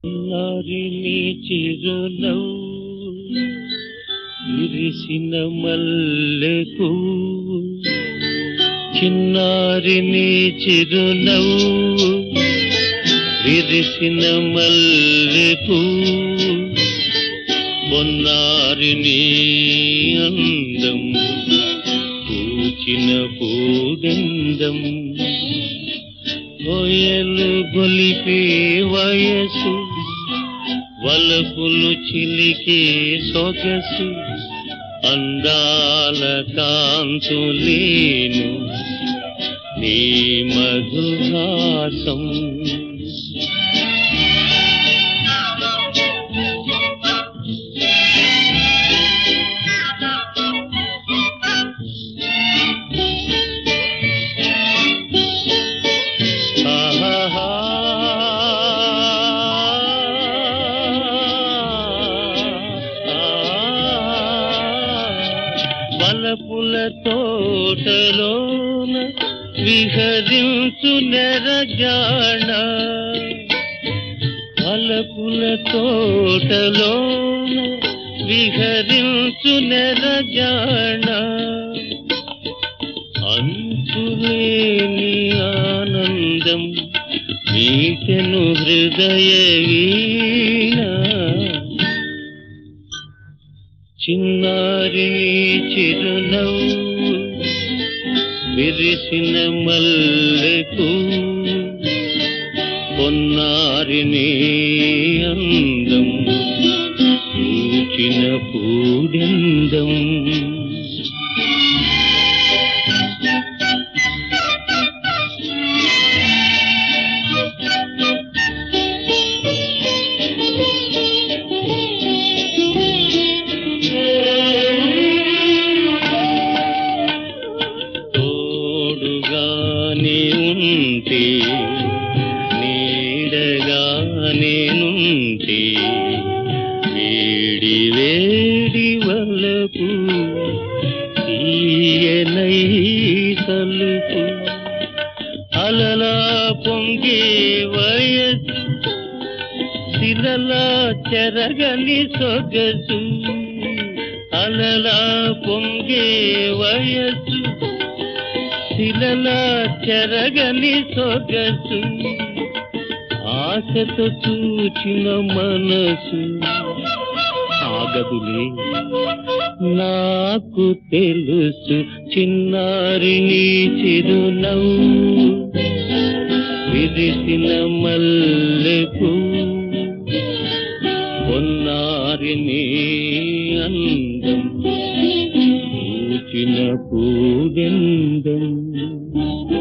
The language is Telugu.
నారిని చిరునవ్వు విరిసిన మల్లెకు చిన్నారిని చిరునవ్వు విరిసిన మల్లెకు పొన్నారిని అందం పూచిన పూదెందం కోయలు గొలిపే వయసు వలపులు చిలికే సొగసు అందాల కాంతులేను నీ మధుహాసం వలపుల తోటలోన విహరించు నెరజాణ వలపుల తోటలోన విహరించు నెరజాణ అంతులేని ఆనందం మీకెను హృదయ వీణ చిన్నారిని చిరునవ్వు విరిసిన మల్లెకు పొన్నారిని అందం పూచిన పూడెందం ఉంటే నీడగా నేనుంటే వేడి వేడి వలపు తీయనై తలుపు అలలా పొంగే వయసు శిలలా చెరగని సొగసు అలలా పొంగే వయసు శిలలా చెరగని సొగసు ఆశతో చూచిన మనసు ఆగదులే నాకు తెలుసు చిన్నారిని చిరునవ్వు విరిసిన మల్లెకు పొన్నారిని అందం పూచిన పూదెందం